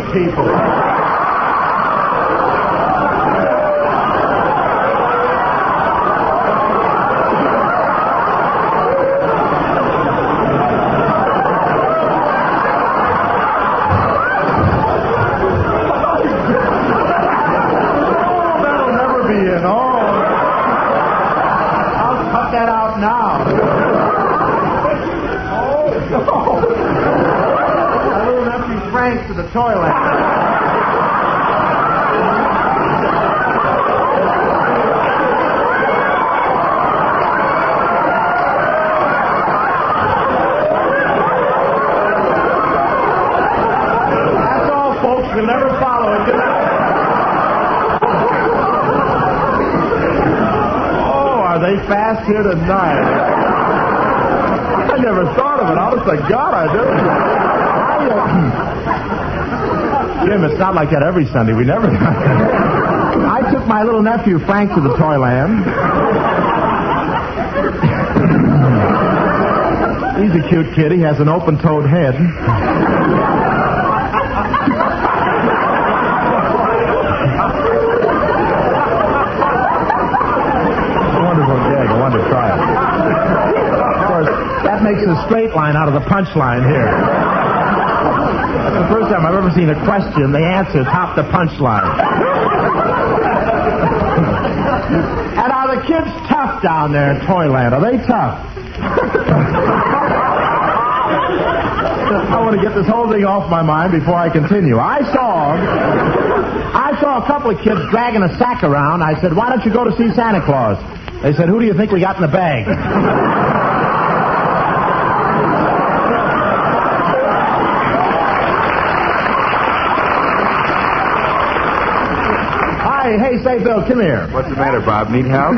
people. That'll never be in. I'll cut that out now. My little nephew Frank to the toilet. That's all, folks. We'll never follow it. Oh, are they fast here tonight? I never thought of it. Honest to God, I didn't. Jim, it's not like that every Sunday. We never... I took my little nephew, Frank, to the Toyland. He's a cute kid. He has an open-toed head. A wonderful gag. I wanted to try it. Of course, that makes a straight line out of the punchline here. That's the first time I've ever seen a question, the answer top the punchline. And are the kids tough down there in Toyland? Are they tough? I want to get this whole thing off my mind before I continue. I saw a couple of kids dragging a sack around. I said, why don't you go to see Santa Claus? They said, who do you think we got in the bag? Hey, say, Bill, come here. What's the matter, Bob? Need help?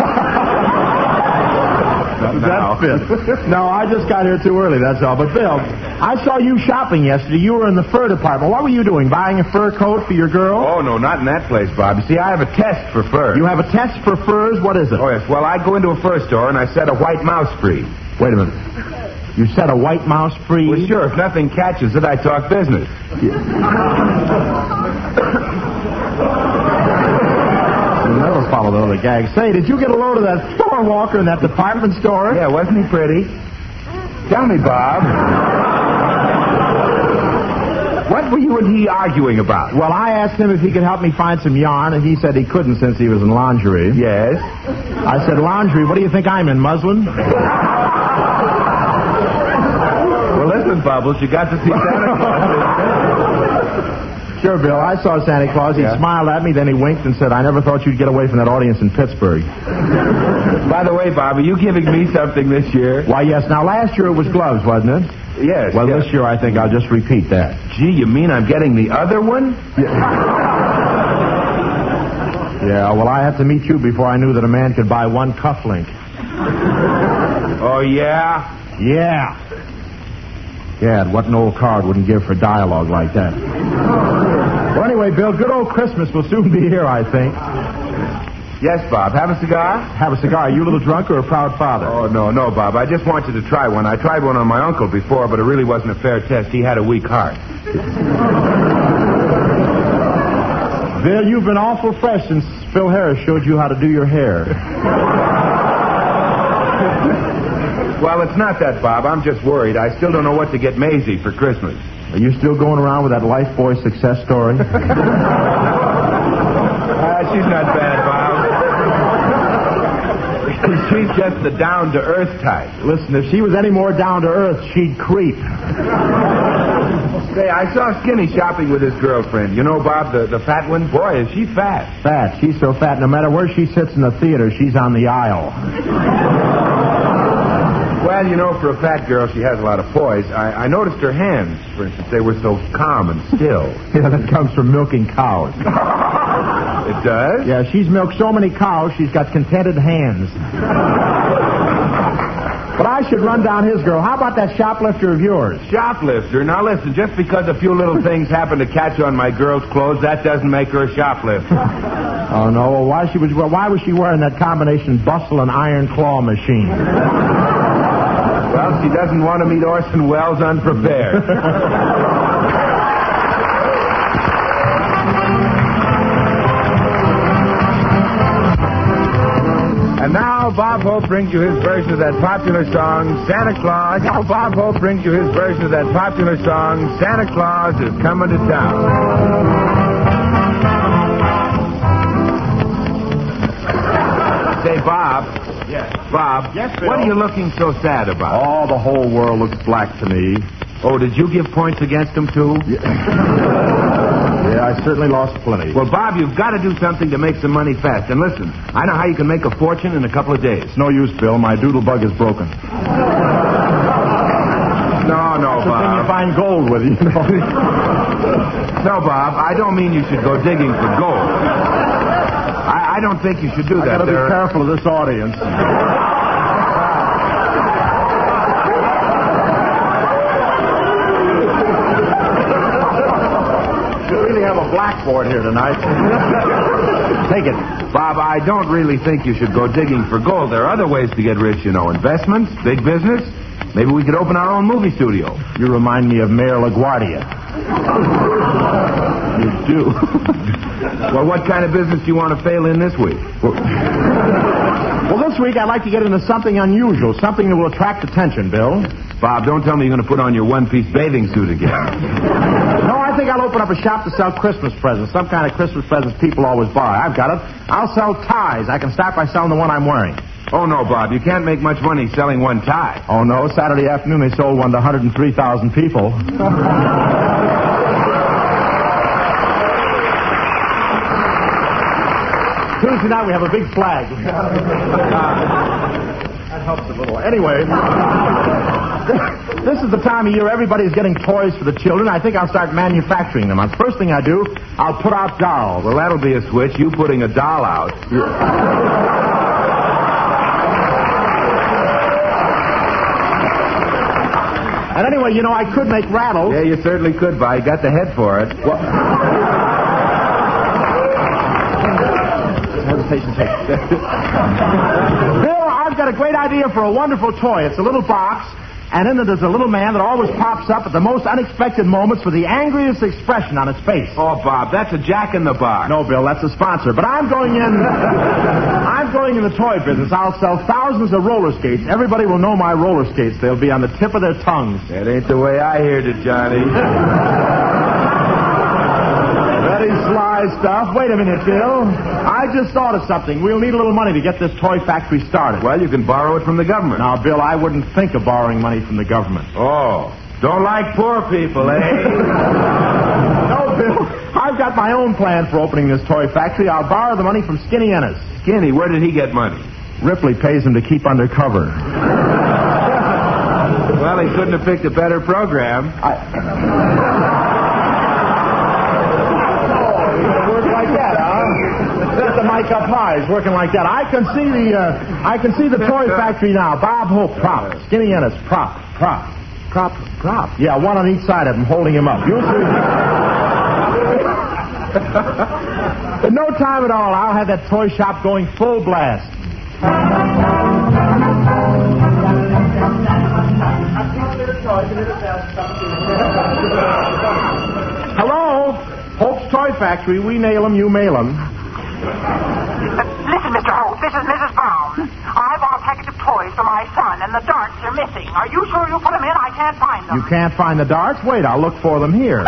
That's fit. No, I just got here too early, that's all. But, Bill, I saw you shopping yesterday. You were in the fur department. What were you doing, buying a fur coat for your girl? Oh, no, not in that place, Bob. You see, I have a test for fur. You have a test for furs? What is it? Oh, yes. Well, I go into a fur store and I set a white mouse free. Wait a minute. You set a white mouse free? Well, sure. If nothing catches it, I talk business. You'll never follow the other gags. Say, did you get a load of that floor walker in that department store? Yeah, wasn't he pretty? Tell me, Bob. What were you and he arguing about? Well, I asked him if he could help me find some yarn, and he said he couldn't since he was in lingerie. Yes? I said, lingerie? What do you think I'm in, muslin? Well, listen, Bubbles, you got to see Santa Claus. Sure, Bill. I saw Santa Claus. He smiled at me, then he winked and said, I never thought you'd get away from that audience in Pittsburgh. By the way, Bob, are you giving me something this year? Why, yes. Now, last year it was gloves, wasn't it? Yes. Well, yes. This year I think I'll just repeat that. Gee, you mean I'm getting the other one? Yeah, well, I had to meet you before I knew that a man could buy one cufflink. Oh, yeah? Yeah. Gad, what an old card wouldn't give for dialogue like that. Well, anyway, Bill, good old Christmas will soon be here, I think. Yes, Bob. Have a cigar? Have a cigar. Are you a little drunk or a proud father? Oh, no, Bob. I just want you to try one. I tried one on my uncle before, but it really wasn't a fair test. He had a weak heart. Bill, you've been awful fresh since Phil Harris showed you how to do your hair. Well, it's not that, Bob. I'm just worried. I still don't know what to get Maisie for Christmas. Are you still going around with that Lifebuoy success story? She's not bad, Bob. She's just the down-to-earth type. Listen, if she was any more down-to-earth, she'd creep. Say, I saw Skinny shopping with his girlfriend. You know, Bob, the fat one? Boy, is she fat. Fat. She's so fat, no matter where she sits in the theater, she's on the aisle. Well, you know, for a fat girl, she has a lot of poise. I noticed her hands, for instance. They were so calm and still. Yeah, that comes from milking cows. It does? Yeah, she's milked so many cows, she's got contented hands. But I should run down his girl. How about that shoplifter of yours? Shoplifter? Now, listen, just because a few little things happen to catch on my girl's clothes, that doesn't make her a shoplifter. Oh, no. Well, why was she wearing that combination bustle and iron claw machine? Well, she doesn't want to meet Orson Welles unprepared. now Bob Hope brings you his version of that popular song, Santa Claus. Now Bob Hope brings you his version of that popular song, Santa Claus is Coming to Town. Say, Bob. Yes. Bob. Yes, Bill? What are you looking so sad about? Oh, the whole world looks black to me. Oh, did you give points against him, too? Yeah, I certainly lost plenty. Well, Bob, you've got to do something to make some money fast. And listen, I know how you can make a fortune in a couple of days. It's no use, Bill. My doodle bug is broken. No, That's the Bob. thing you find gold with, you know. No, Bob, I don't mean you should go digging for gold. I don't think you should do that. I gotta be careful of this audience. We really have a blackboard here tonight. Take it. Bob, I don't really think you should go digging for gold. There are other ways to get rich, you know. Investments, big business. Maybe we could open our own movie studio. You remind me of Mayor LaGuardia. You do. Well, what kind of business do you want to fail in this week? Well, this week I'd like to get into something unusual, something that will attract attention, Bill. Bob, don't tell me you're going to put on your one-piece bathing suit again. No, I think I'll open up a shop to sell Christmas presents, some kind of Christmas presents people always buy. I've got it. I'll sell ties. I can start by selling the one I'm wearing. Oh, no, Bob, you can't make much money selling one tie. Oh, no, Saturday afternoon they sold one to 103,000 people. Tuesday night we have a big flag. That helps a little. Anyway, this is the time of year everybody's getting toys for the children. I think I'll start manufacturing them. The first thing I do, I'll put out dolls. Well, that'll be a switch. You putting a doll out. And anyway, you know, I could make rattles. Yeah, you certainly could, Bob. You got the head for it. Well, hesitation. Bill, I've got a great idea for a wonderful toy. It's a little box, and in it is a little man that always pops up at the most unexpected moments with the angriest expression on his face. Oh, Bob, that's a Jack in the Box. No, Bill, that's a sponsor. But I'm going in the toy business. I'll sell thousands of roller skates. Everybody will know my roller skates. They'll be on the tip of their tongues. That ain't the way I heard it, Johnny. Very sly stuff. Wait a minute, Bill. I just thought of something. We'll need a little money to get this toy factory started. Well, you can borrow it from the government. Now, Bill, I wouldn't think of borrowing money from the government. Oh, don't like poor people, eh? No, Bill. I've got my own plan for opening this toy factory. I'll borrow the money from Skinny Ennis. Skinny, where did he get money? Ripley pays him to keep undercover. Well, he couldn't have picked a better program. Working like that, huh? Set the mic up high. It's working like that. I can see the toy factory now. Bob Hope, prop. Skinny Ennis, prop. Yeah, one on each side of him, holding him up. You'll see. In no time at all, I'll have that toy shop going full blast. Hello? Hope's Toy Factory. We nail 'em, you mail 'em. Listen, Mr. Hope, this is Mrs. Brown. I bought a package of toys for my son, and the darts are missing. Are you sure you put them in? I can't find them. You can't find the darts? Wait, I'll look for them here.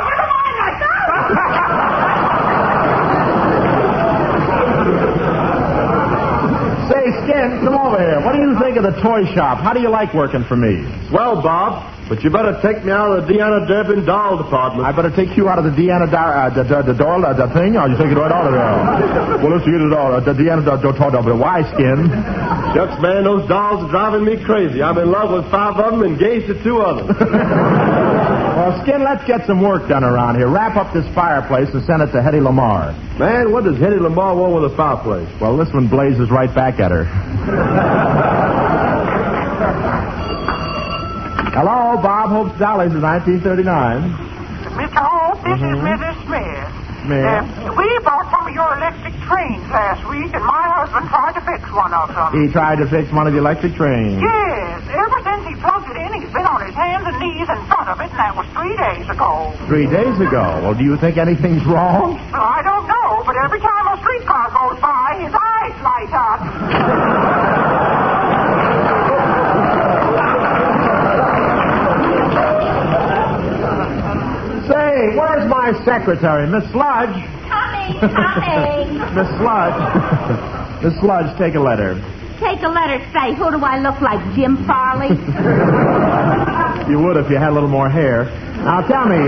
Say, Skin, come over here. What do you think of the toy shop? How do you like working for me? Well, Bob, but you better take me out of the Deanna Durbin doll department. I better take you out of the Deanna the thing, or you take it right out of there? Well, let's get it all. The Deanna the why, Skin? Shucks, man, those dolls are driving me crazy. I'm in love with 5 of them, engaged to 2 of them. Well, Skin, let's get some work done around here. Wrap up this fireplace and send it to Hetty Lamar. Man, what does Hetty Lamar want with a fireplace? Well, this one blazes right back at her. Hello, Bob Hope's Dollies of 1939. Mr. Hope, this is Mrs. Smith. We bought some of your electric trains last week, and my husband tried to fix one of them. He tried to fix one of the electric trains. Yes. Ever since he plugged it in, he's been on his hands and knees in front of it, and that was 3 days ago. 3 days ago. Well, do you think anything's wrong? Well, I don't know, but every time a streetcar goes by, his eyes light up. my secretary, Miss Sludge. Coming. Miss Sludge. Miss Sludge, take a letter. Take a letter, say, who do I look like, Jim Farley? You would if you had a little more hair. Now, tell me...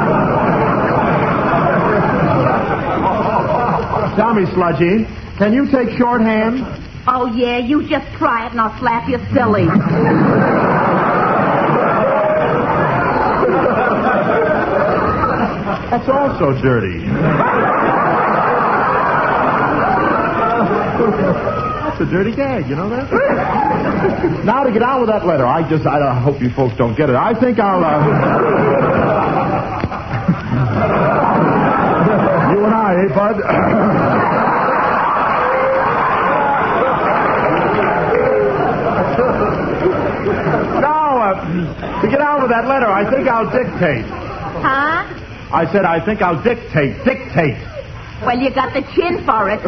Tell me, Sludgy, can you take shorthand? Oh, yeah, you just try it and I'll slap you silly. That's also dirty. That's a dirty gag, you know that? Now to get on with that letter. I hope you folks don't get it. I think I'll, You and I, eh, Bud? Now, to get on with that letter, I think I'll dictate. Huh? I said I think I'll dictate. Dictate. Well, you got the chin for it.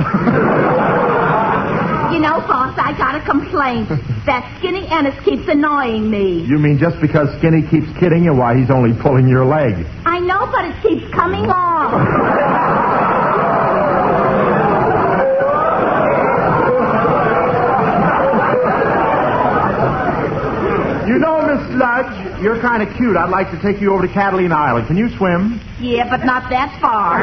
You know, boss, I got a complaint. That Skinny Ennis keeps annoying me. You mean just because Skinny keeps kidding you, why he's only pulling your leg? I know, but it keeps coming off. You know, Miss Sludge, you're kind of cute. I'd like to take you over to Catalina Island. Can you swim? Yeah, but not that far.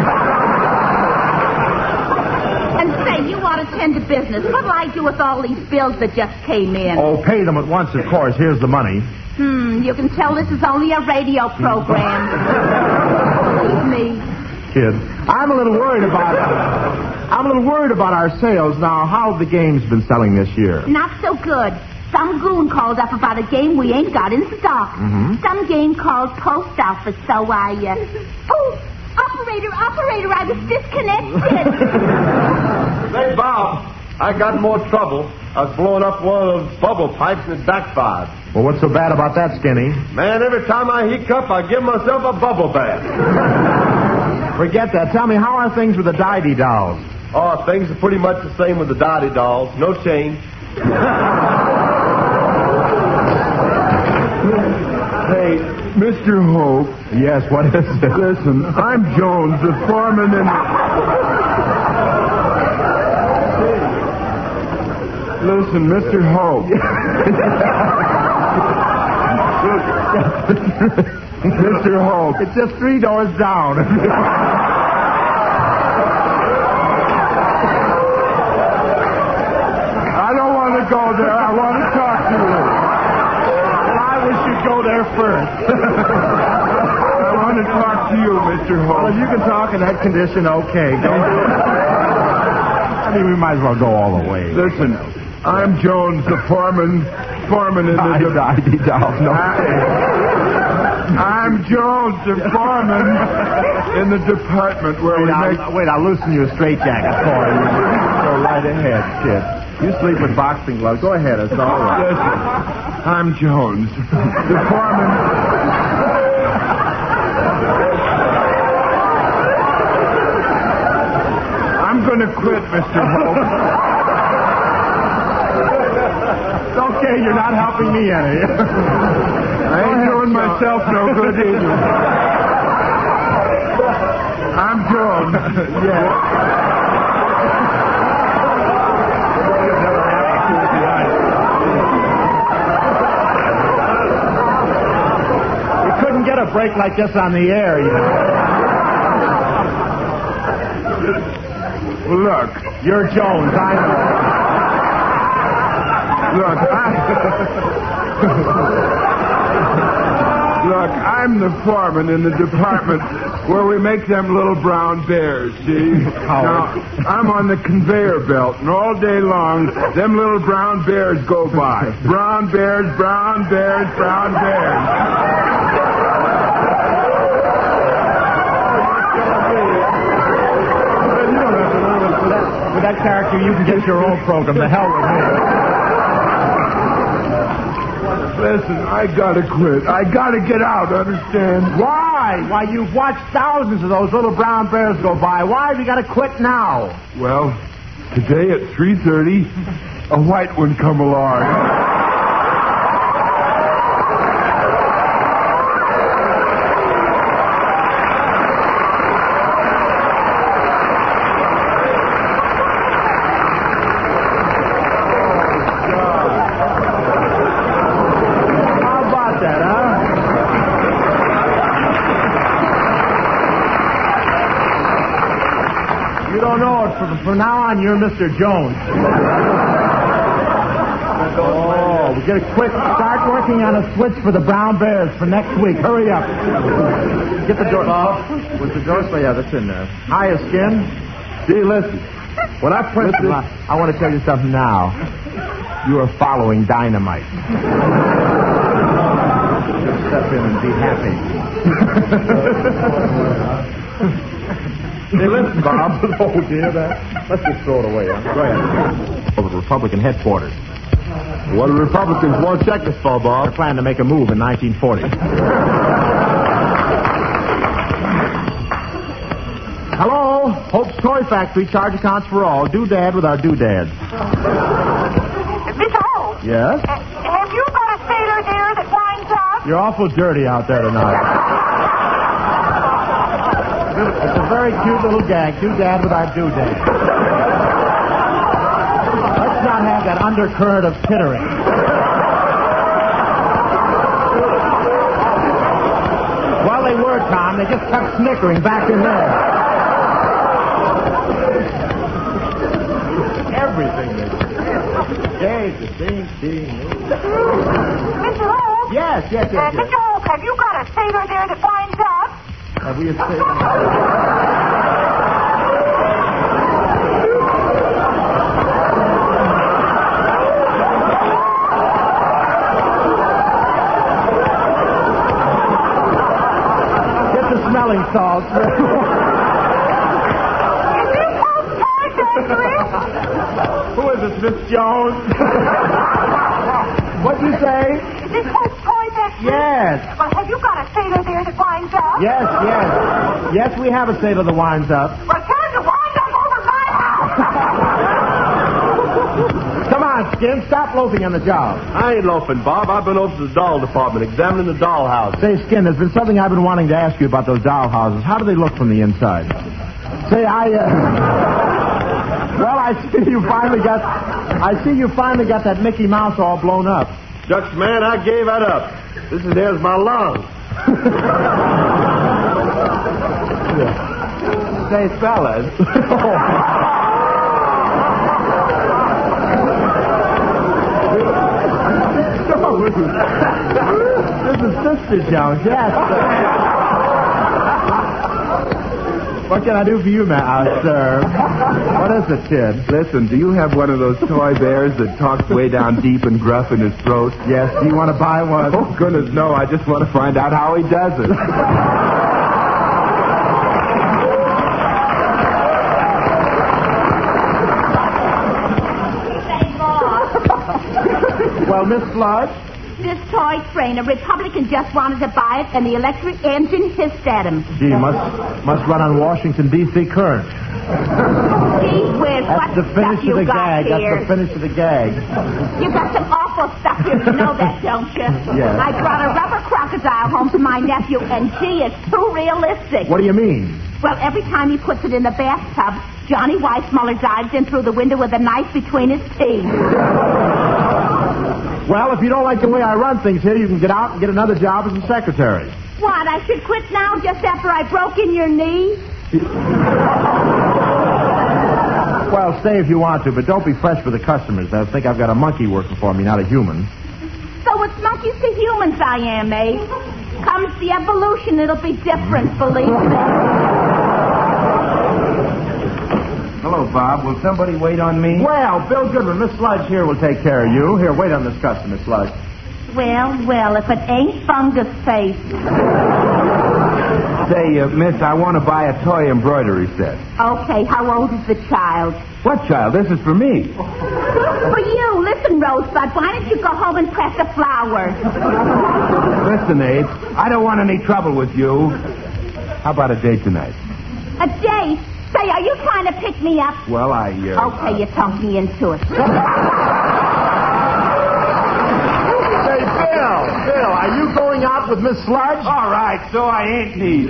And say, you ought to tend to business. What'll I do with all these bills that just came in? Oh, pay them at once, of course. Here's the money. You can tell this is only a radio program. Believe me. Kid, I'm a little worried about our sales. Now, how have the games been selling this year? Not so good. Some goon called up about a game we ain't got in stock. Some game called Post Office, so I... Oh, operator, I was disconnected. Say, Bob, I got more trouble. I was blowing up one of those bubble pipes and it backfired. Well, what's so bad about that, Skinny? Man, every time I hiccup, I give myself a bubble bath. Forget that. Tell me, how are things with the Diddy dolls? Oh, things are pretty much the same with the Dottie dolls. No change. Hey, Mr. Hope. Yes, what is it? Listen, I'm Jones, the foreman in... Listen, Mr. Hope. Mr. Hope. It's just 3 doors down. I don't want to go there. I want to talk to you. I wish you'd go there first. I want to talk to you, Mr. Hope. Well, if you can talk in that condition, okay. Go. I mean, we might as well go all the way. Listen, I'm Jones, the foreman in the... Diddy dolls, no. I'm Jones, the foreman in the department where Wait, I'll loosen you a straitjacket for you. Go right ahead, kid. You sleep with boxing gloves. Go ahead, it's all right. Listen, I'm Jones, the foreman. I'm going to quit, Mr. Hope. It's okay, you're not helping me any. I ain't doing myself no good either. I'm Jones. Yeah. We couldn't get a break like this on the air, you know. Well, look. You're Jones. Look, I'm the foreman in the department where we make them little brown bears, see? Now, I'm on the conveyor belt, and all day long, them little brown bears go by. Brown bears, brown bears, brown bears. You don't have to learn it. With that character, you can get your own program. The hell with me. Listen, I gotta quit. I gotta get out, understand? Why? Why, you've watched thousands of those little brown bears go by. Why have you got to quit now? Well, today at 3:30, a white one come along. From now on, you're Mr. Jones. Oh, we get a quick start working on a switch for the Brown Bears for next week. Hurry up. Get the door. What's the door? Oh, yeah, that's in there. Hiya, Skin. Gee, listen. When I press this... I want to tell you something now. You are following dynamite. Step in and be happy. Hey, listen, Bob. Oh, dear, that. Let's just throw it away. Huh? Go ahead. Over the Republican headquarters. What do Republicans want check us for, Bob? They're planning to make a move in 1940. Hello? Hope's Toy Factory. Charge accounts for all. Doodad with our doodads. Mr. Hope. Yes? Have you got a sailor there that winds up? You're awful dirty out there tonight. It's a very cute little gag. Doodad with our doodad. Let's not have that undercurrent of tittering. Well, they were, Tom. They just kept snickering back in there. Everything they did. Yay, the same thing. Mr. Hope? Yes. Mr. Hope, have you got a sailor there that winds up? Have we a sailor? Smelling salts. Is this Hope's Toy Factory? Who is this, Miss Jones? What'd you say? Is this Hope's Toy Factory? Yes. Well, have you got a sailor there that winds up? Yes. Yes, we have a sailor that winds up. Well, tell him to wind up over my house. Come on, Skin. Stop loafing on the job. I ain't loafing, Bob. I've been over to the doll department examining the doll houses. Say, Skin, there's been something I've been wanting to ask you about those doll houses. How do they look from the inside? Say, Well, I see you finally got that Mickey Mouse all blown up. Shucks, man, I gave that up. There's my lung. Say, fellas. This is Sister Jones, yes. What can I do for you, sir? What is it, kid? Listen, do you have one of those toy bears that talks way down deep and gruff in his throat? Yes. Do you want to buy one? Oh, goodness, no. I just want to find out how he does it. Well, Miss Sludge? This toy train, a Republican just wanted to buy it, and the electric engine hissed at him. Gee, must run on Washington, D.C. current. Gee whiz, That's the finish of the gag. Here? That's the finish of the gag. You got some awful stuff here. You know that, don't you? Yes. I brought a rubber crocodile home for my nephew, and gee, it's too realistic. What do you mean? Well, every time he puts it in the bathtub, Johnny Weissmuller dives in through the window with a knife between his teeth. Well, if you don't like the way I run things here, you can get out and get another job as a secretary. What, I should quit now just after I broke in your knee? Well, stay if you want to, but don't be fresh with the customers. They'll think I've got a monkey working for me, not a human. So it's monkeys to humans I am, eh? Comes the evolution, it'll be different, believe me. Hello, Bob. Will somebody wait on me? Well, Bill Goodman, Miss Sludge here will take care of you. Here, wait on this customer, Miss Sludge. Well, if it ain't Fungus Face. Say, miss, I want to buy a toy embroidery set. Okay, how old is the child? What child? This is for me. For you. Listen, Rosebud, why don't you go home and press a flower? Listen, Abe, I don't want any trouble with you. How about a date tonight? A date? Say, are you trying to pick me up? Well, Okay, you talked me into it. Say, Bill, are you going out with Miss Sludge? All right, so I ain't need.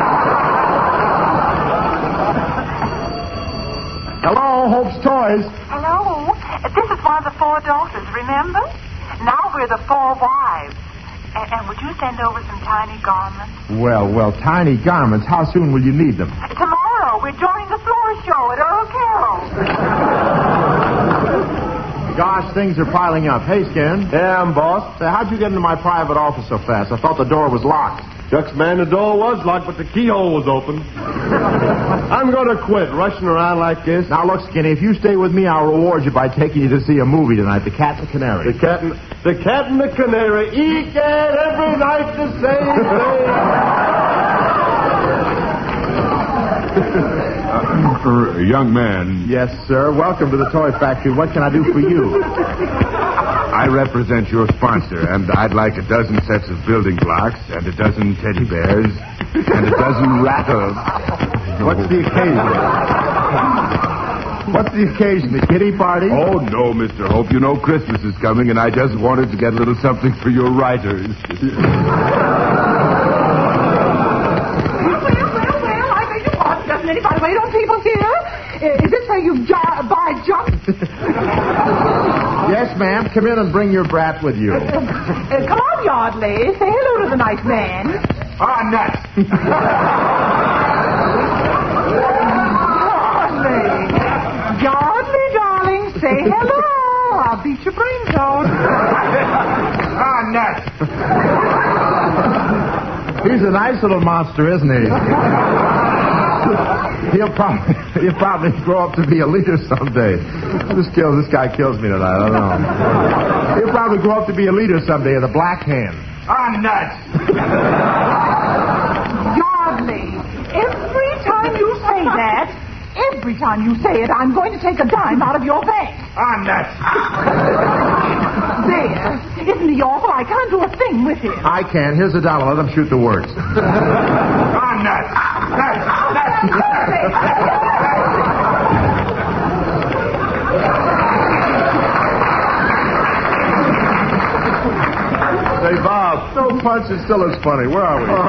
Hello, Hope's Toys. Hello. This is one of the 4 daughters, remember? Now we're the 4 wives. And would you send over some tiny garments? Well, tiny garments. How soon will you need them? Tomorrow. We're joining the floor show at Earl Carroll's. Gosh, things are piling up. Hey, Skin. Yeah, I'm boss. Say, how'd you get into my private office so fast? I thought the door was locked. Shucks, man, the door was locked, but the keyhole was open. I'm going to quit rushing around like this. Now, look, Skinny, if you stay with me, I'll reward you by taking you to see a movie tonight, The Cat and the Canary. The cat and the canary, egad, every night the same thing. Young man, Yes, sir. Welcome to the toy factory. What can I do for you? I represent your sponsor, and I'd like a dozen sets of building blocks, and a dozen teddy bears, and a dozen rattles. What's the occasion? What's the occasion? The kitty party? Oh, no, Mr. Hope. You know Christmas is coming, and I just wanted to get a little something for your writers. Well, I beg your pardon. Doesn't anybody wait on people here? Is this where you buy junk? Yes, ma'am. Come in and bring your brat with you. Come on, Yardley. Say hello to the nice man. Ah, nuts! Yardley, darling, say hello. I'll beat your brains out. Ah, nuts! He's a nice little monster, isn't he? He'll probably grow up to be a leader someday. This guy kills me tonight. I don't know. He'll probably grow up to be a leader someday of the Black Hand. Ah, nuts! Yardley, every time you say it, I'm going to take a dime out of your bank. Ah, nuts! There. Isn't he awful? I can't do a thing with him. I can. Here's $1. Let him shoot the works. Ah, nuts! Nuts! Say, Bob, no punch is still as funny. Where are we?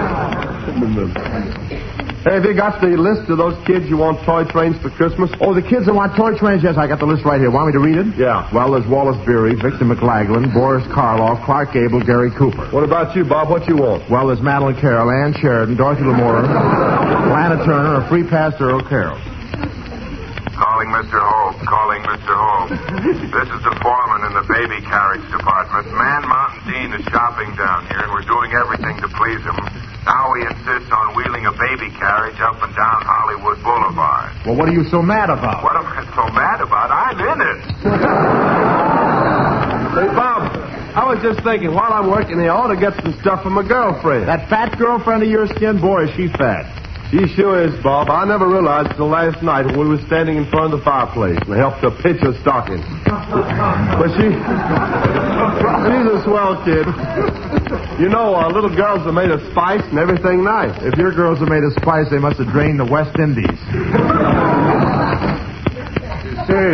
Hey, have you got the list of those kids you want toy trains for Christmas? Oh, the kids that want toy trains? Yes, I got the list right here. Want me to read it? Yeah. Well, there's Wallace Beery, Victor McLaglen, Boris Karloff, Clark Gable, Gary Cooper. What about you, Bob? What you want? Well, there's Madeline Carroll, Ann Sheridan, Dorothy Lamour, Lana Turner, a free pass to Earl Carroll. Calling Mr. Hope. Calling Mr. Hope. This is the foreman in the baby carriage department. Man Mountain Dean is shopping down here, and we're doing everything to please him. Now he insists on wheeling a baby carriage up and down Hollywood Boulevard. Well, what are you so mad about? What am I so mad about? I'm in it. Hey, Bob, I was just thinking, while I'm working here, I ought to get some stuff for my girlfriend. That fat girlfriend of yours, Skin? Boy, is she fat. She sure is, Bob. I never realized until last night when we were standing in front of the fireplace and I helped her pitch her stocking. But she's a swell kid. You know, little girls are made of spice and everything nice. If your girls are made of spice, they must have drained the West Indies. Say,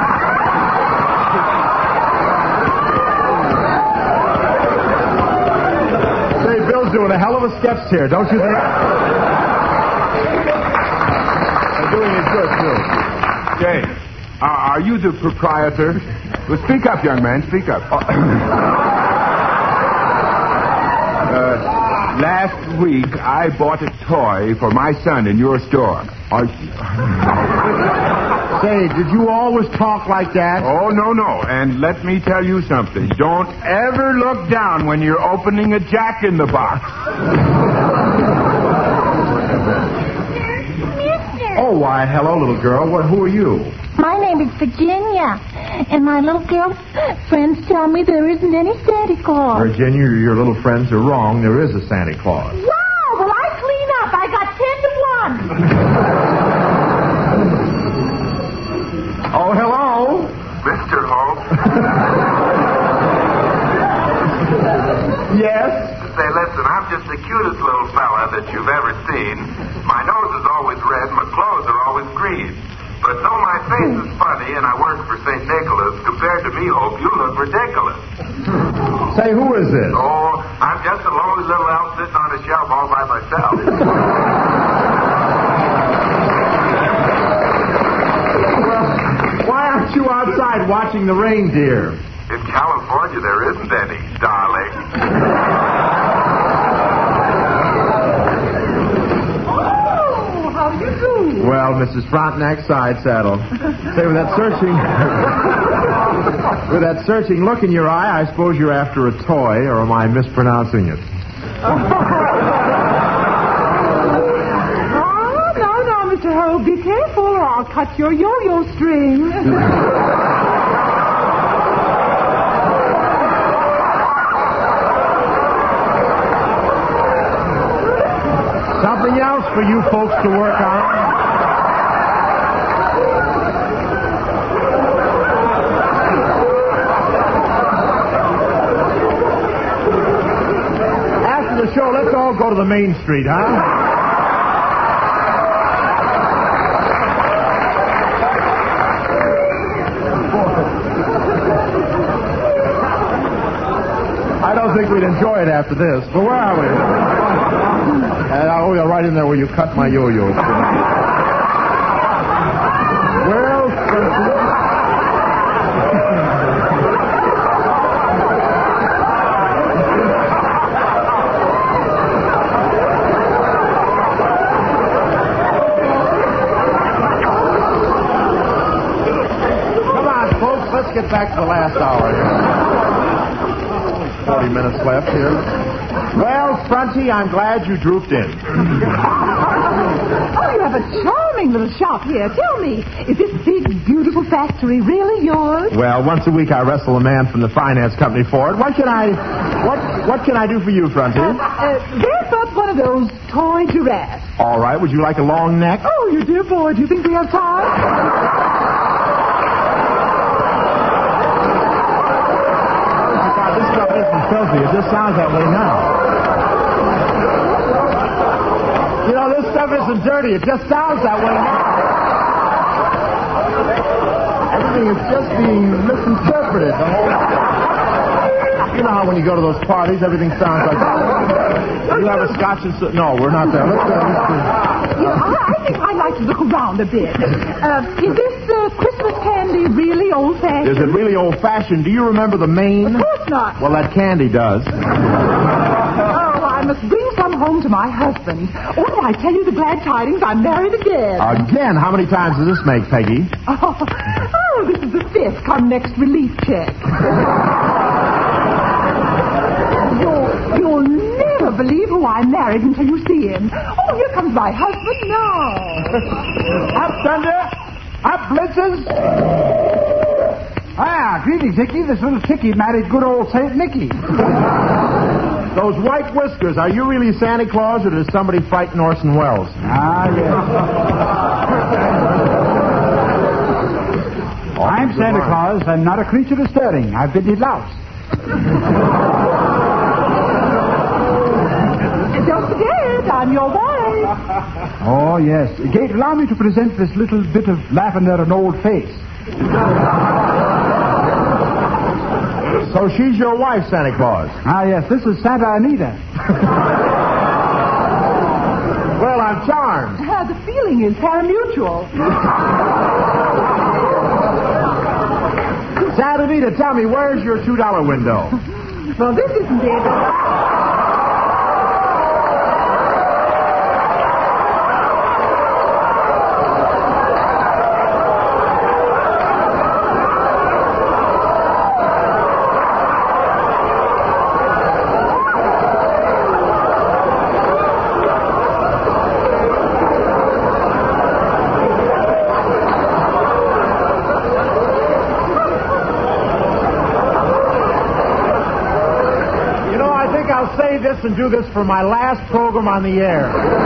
Say, Bill's doing a hell of a sketch here, don't you think? They're doing it good, too. say, are you the proprietor? Well, speak up, young man. Speak up. Last week, I bought a toy for my son in your store. Say, did you always talk like that? Oh, no. And let me tell you something. Don't ever look down when you're opening a jack-in-the-box. Oh, why, hello, little girl. Who are you? My name is Virginia, and my little girl friends tell me there isn't any Santa Claus. Virginia, your little friends are wrong. There is a Santa Claus. Wow, well, I clean up. I got 10 to 1. Oh, hello. Mr. Hope. Yes? Say, listen, I'm just the cutest little fella that you've ever seen. My nose is always red, my clothes are always green. But though my face is funny and I work for St. Nicholas, compared to me, Hope, you look ridiculous. Say, who is this? Oh, I'm just a lonely little elf sitting on a shelf all by myself. Well, why aren't you outside watching the reindeer? In California, there isn't any, darling. Oh, how do you do? this is Frontenac side saddle. Say, with that searching look in your eye, I suppose you're after a toy, or am I mispronouncing it? No, Mr. Hope, be careful or I'll cut your yo-yo string. Something else for you folks to work on. After the show, let's all go to the main street, huh? I don't think we'd enjoy it after this, but where are we? Oh, you're right in there where you cut my yo-yo. Well, come on, folks, let's get back to the last hour here. 40 minutes left here. Well, Fronty, I'm glad you drooped in. Oh, you have a charming little shop here. Tell me, is this big, beautiful factory really yours? Well, once a week I wrestle a man from the finance company for it. What can I do for you, Fronty? There's up one of those toy giraffes. All right. Would you like a long neck? Oh, you dear boy. Do you think we have time? God, this stuff isn't filthy. It just sounds that way now. You know, this stuff isn't dirty. It just sounds that way now. Everything is just being misinterpreted. The whole... You know how when you go to those parties, everything sounds like that. You have a scotch and... No, we're not there. Let's go. I think I'd like to look around a bit. Is this Christmas candy really old-fashioned? Is it really old-fashioned? Do you remember the Maine? Of course not. Well, that candy does. I must bring some home to my husband. Oh, did I tell you the glad tidings? I'm married again. Again? How many times does this make, Peggy? Oh, this is the fifth. Come next relief check. You'll never believe who I married until you see him. Oh, here comes my husband now. Up, Thunder. Up, Blitzes. Greetings, Hickey. This little chickie married good old St. Nicky. Those white whiskers, are you really Santa Claus or did somebody frighten Orson Welles? Yes. I'm Santa Claus and not a creature disturbing. I've been louse. Don't forget, I'm your wife. Oh, yes. Gate, allow me to present this little bit of lavender and old face. So she's your wife, Santa Claus? Yes. This is Santa Anita. Well, I'm charmed. The feeling is pari-mutual. Santa Anita, tell me, where's your $2 window? Well, this isn't it. And do this for my last program on the air.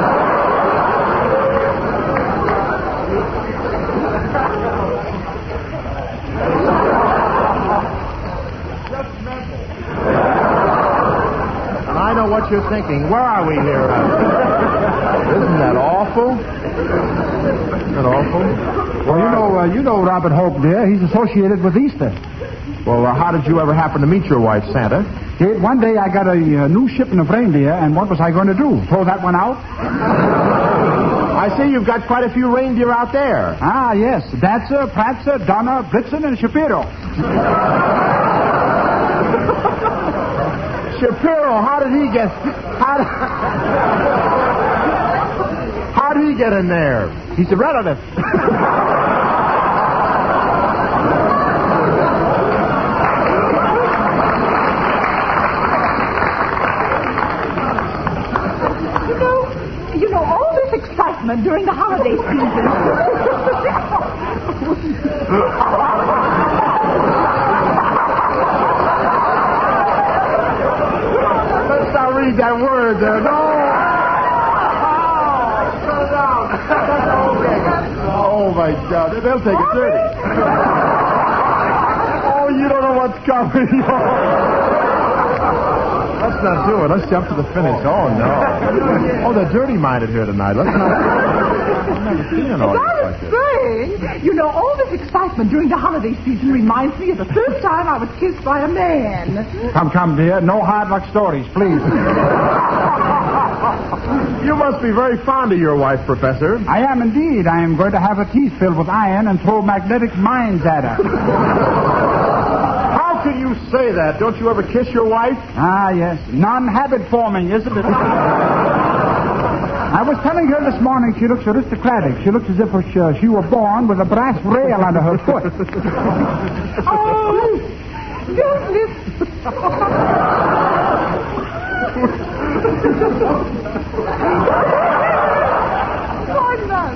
And I know what you're thinking. Where are we here? Isn't that awful? Isn't that awful? Well, you know Robert Hope, dear. He's associated with Easter. Well, how did you ever happen to meet your wife, Santa? One day I got a new shipment of reindeer, and what was I going to do? Throw that one out? I see you've got quite a few reindeer out there. Yes. Dancer, Prancer, Donner, Blitzen, and Shapiro. Shapiro, how How'd he get in there? He's a relative. You know, all this excitement during the holiday season. Let's not read that word there. No. Shut it down. Oh, my God. They'll take it dirty. Oh, you don't know what's coming. Let's not do it. Let's jump to the finish. Oh, no. Oh, they're dirty-minded here tonight. Let's not... I've never seen an audience like this. You know, all this excitement during the holiday season reminds me of the first time I was kissed by a man. Come, dear. No hard luck stories, please. You must be very fond of your wife, Professor. I am indeed. I am going to have her teeth filled with iron and throw magnetic mines at her. How can you say that? Don't you ever kiss your wife? Ah, yes. Non-habit forming, isn't it? I was telling her this morning she looks aristocratic. She looks as if she were born with a brass rail under her foot. Oh, don't listen. Why not?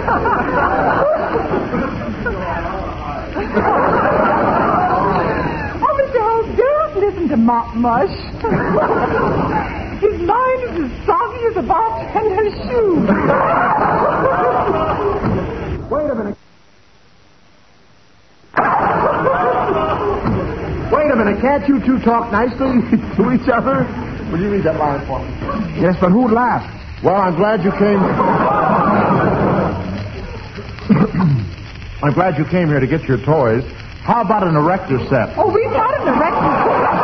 Oh, Mr. Holt, don't listen to Mop Mush. His mind is as soggy as a bartender's shoe. Wait a minute. Wait a minute. Can't you two talk nicely to each other? Will you read that line for me? Yes, but who'd laugh? Well, I'm glad you came... I'm glad you came here to get your toys. How about an erector set? Oh, we've got an erector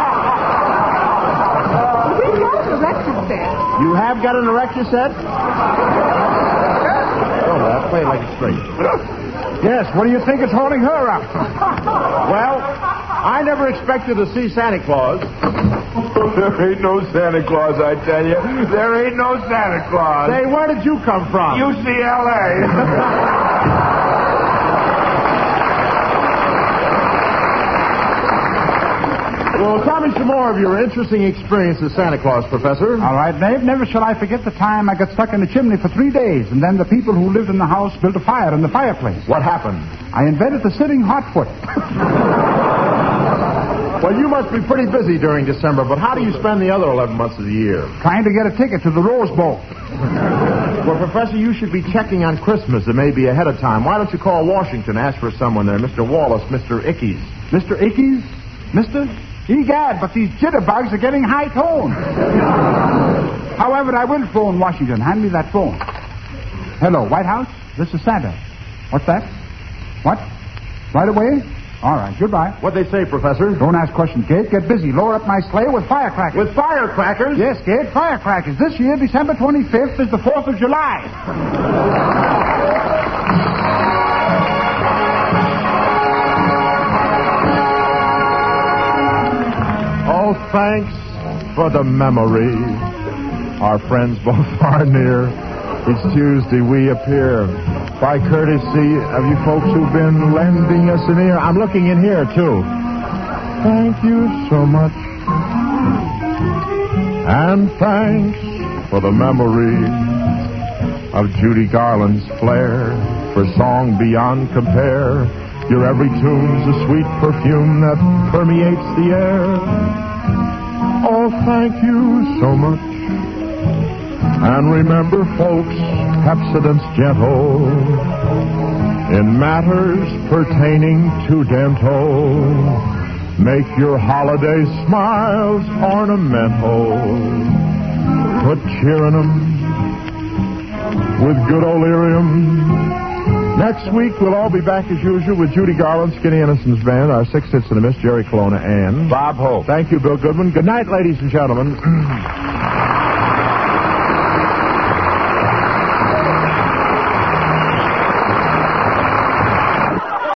set. You have got an erector set? Oh, that play like it's straight. Yes, what do you think is holding her up? Well, I never expected to see Santa Claus. There ain't no Santa Claus, I tell you. There ain't no Santa Claus. Say, where did you come from? UCLA. Well, tell me some more of your interesting experience as Santa Claus, Professor. All right, Dave. Never shall I forget the time I got stuck in the chimney for 3 days, and then the people who lived in the house built a fire in the fireplace. What happened? I invented the sitting hotfoot. Well, you must be pretty busy during December, but how do you spend the other 11 months of the year? Trying to get a ticket to the Rose Bowl. Well, Professor, you should be checking on Christmas. It may be ahead of time. Why don't you call Washington, ask for someone there, Mr. Wallace, Mr. Ickes. Mr. Ickes? Mr.? Egad, but these jitterbugs are getting high toned. However, I will phone Washington. Hand me that phone. Hello, White House? This is Santa. What's that? What? Right away? All right, goodbye. What'd they say, Professor? Don't ask questions, Gate. Get busy. Lower up my sleigh with firecrackers. With firecrackers? Yes, Gate, firecrackers. This year, December 25th is the 4th of July. Oh, thanks for the memory. Our friends both far and near. Each Tuesday we appear. By courtesy of you folks who've been lending us an ear. I'm looking in here, too. Thank you so much. And thanks for the memory of Judy Garland's flair for song beyond compare. Your every tune's a sweet perfume that permeates the air. Oh, thank you so much. And remember, folks, Pepsodent's gentle in matters pertaining to dental. Make your holiday smiles ornamental. Put cheer in 'em with good old Irium. Next week, we'll all be back as usual with Judy Garland, Skinny Innocence Band, our six hits and a miss, Jerry Colonna, and Bob Hope. Thank you, Bill Goodman. Good night, ladies and gentlemen.